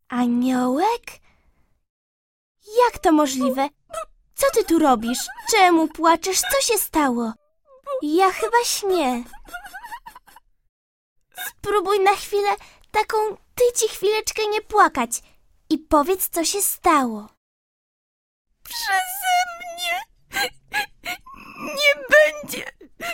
Aniołek? Jak to możliwe? Co ty tu robisz? Czemu płaczesz? Co się stało? Ja chyba śnię. Spróbuj na chwilę chwileczkę nie płakać i powiedz, co się stało. Przeze mnie nie będzie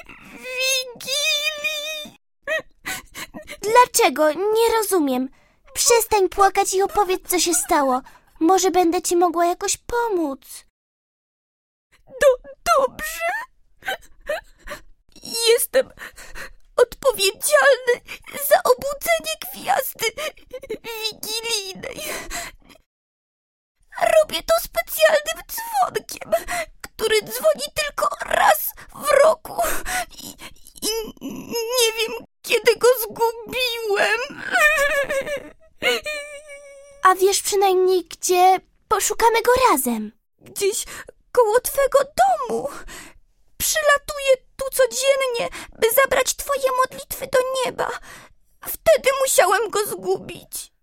Wigilii. Dlaczego? Nie rozumiem. Przestań płakać i opowiedz, co się stało. Może będę ci mogła jakoś pomóc. Dobrze. Jestem odpowiedzialny za obudzenie gwiazdy wigilijnej. Robię to specjalnym dzwonkiem, który dzwoni tylko raz w roku i nie wiem, kiedy go zgubiłem. A wiesz przynajmniej gdzie? Poszukamy go razem. Gdzieś koło twego domu. Przylatuję tu codziennie, by zabrać twoje modlitwy do nieba. Wtedy musiałem go zgubić.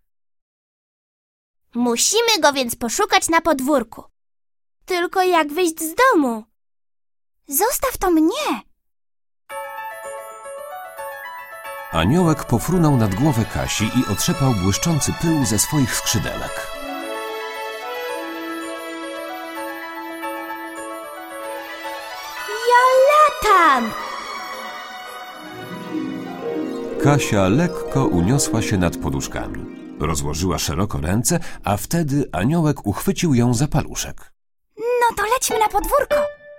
Musimy go więc poszukać na podwórku. Tylko jak wyjść z domu? Zostaw to mnie. Aniołek pofrunął nad głowę Kasi i otrzepał błyszczący pył ze swoich skrzydełek. Ja latam! Kasia lekko uniosła się nad poduszkami. Rozłożyła szeroko ręce, a wtedy aniołek uchwycił ją za paluszek. No to lećmy na podwórko.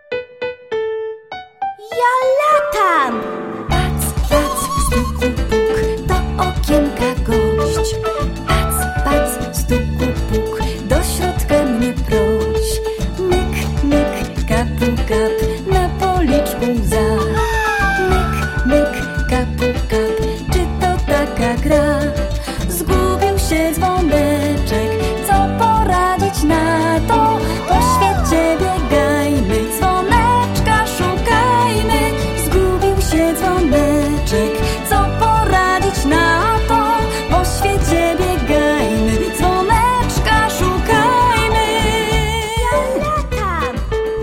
Ja latam! Pac, pac, stuku, puk, do okienka gość. Pac, pac, stuku, puk, do środka mnie proś. Myk, myk, kapu, kap, na policzku łza. Myk, myk, kapu, kap, czy to taka gra? Zgubił się dzwoneczek, co poradzić na to? Po świecie biegajmy, dzwoneczka szukajmy. Zgubił się dzwoneczek, co poradzić na to? Po świecie biegajmy, dzwoneczka szukajmy. Ja latam!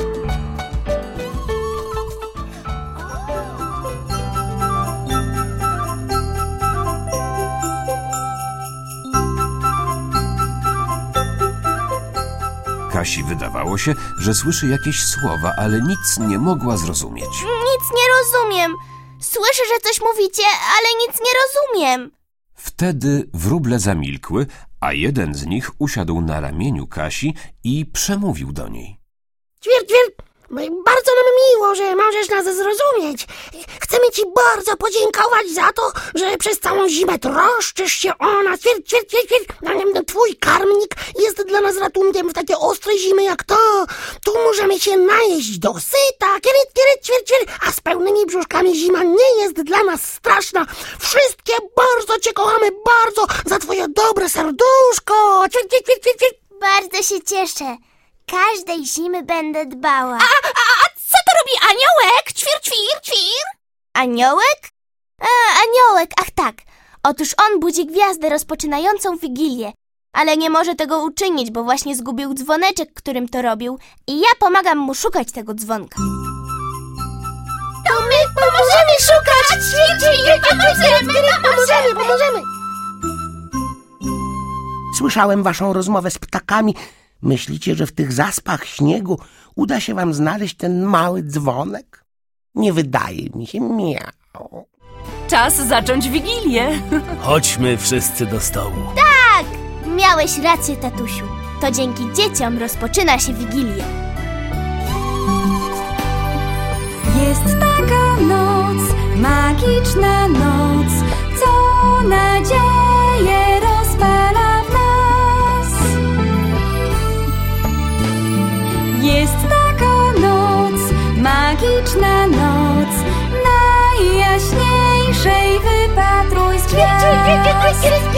Kasi wydawało się, że słyszy jakieś słowa, ale nic nie mogła zrozumieć. Nic nie rozumiem. Słyszę, że coś mówicie, ale nic nie rozumiem. Wtedy wróble zamilkły, a jeden z nich usiadł na ramieniu Kasi i przemówił do niej. Ćwir, bardzo nam miło, że możesz nas zrozumieć. Chcemy ci bardzo podziękować za to, że przez całą zimę troszczysz się o nas. Twój karmnik jest dla nas ratunkiem w takie ostre zimy jak to. Tu możemy się najeść do syta, a z pełnymi brzuszkami zima nie jest dla nas straszna. Wszystkie bardzo cię kochamy, bardzo za twoje dobre serduszko. Bardzo się cieszę. Każdej zimy będę dbała. A co to robi aniołek? Ćwir. Aniołek? Aniołek, ach tak. Otóż on budzi gwiazdę rozpoczynającą Wigilię. Ale nie może tego uczynić, bo właśnie zgubił dzwoneczek, którym to robił. I ja pomagam mu szukać tego dzwonka. To my pomożemy szukać! Pomożemy! Słyszałem waszą rozmowę z ptakami. Myślicie, że w tych zaspach śniegu uda się wam znaleźć ten mały dzwonek? Nie wydaje mi się, miau. Czas zacząć Wigilię. Chodźmy wszyscy do stołu. Tak! Miałeś rację, tatusiu. To dzięki dzieciom rozpoczyna się Wigilia. Jest taka noc, magiczna noc, co nadzieję rozpala w nas. Jest taka noc, magiczna noc, najjaśniejszej wypatruj z gwiazd.